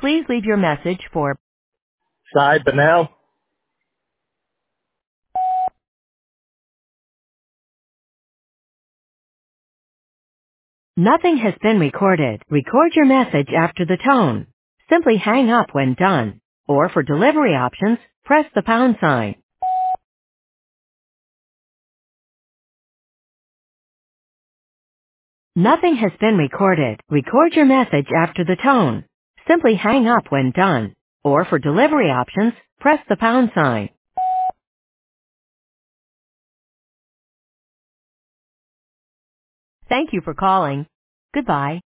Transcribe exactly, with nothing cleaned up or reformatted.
Please leave your message for Cy Bennell. Nothing has been recorded. Record your message after the tone. Simply hang up when done. Or for delivery options, press the pound sign. Nothing has been recorded. Record your message after the tone. Simply hang up when done. Or for delivery options, press the pound sign. Thank you for calling. Goodbye.